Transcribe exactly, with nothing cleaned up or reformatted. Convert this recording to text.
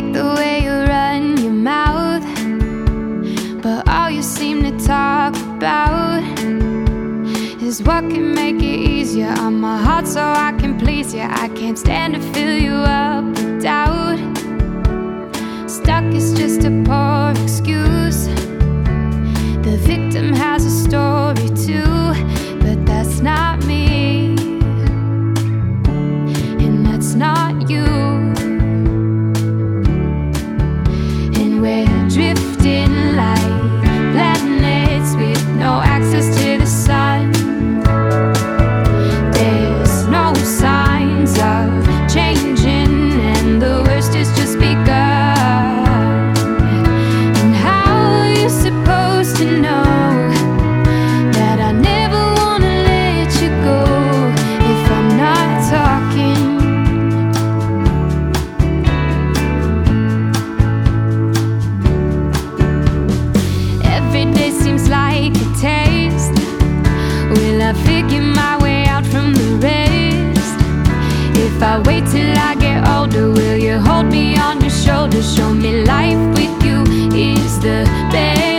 like the way you run your mouth, but all you seem to talk about is what can make it easier on my heart so I can please you. I can't stand to fill you up with doubt. Stuck is just a poor excuse. The victim has a story too, but that's not me, and that's not you. And we're drifting like planets with no access to the sun. There's no signs of changing, and the worst is just begun. And how are you supposed to know that I never wanna let you go if I'm not talking? Every day seems like a test. Will I figure my way out from the rest? If I wait till I get older, will you hold me on your shoulder? Show me life with you is the best.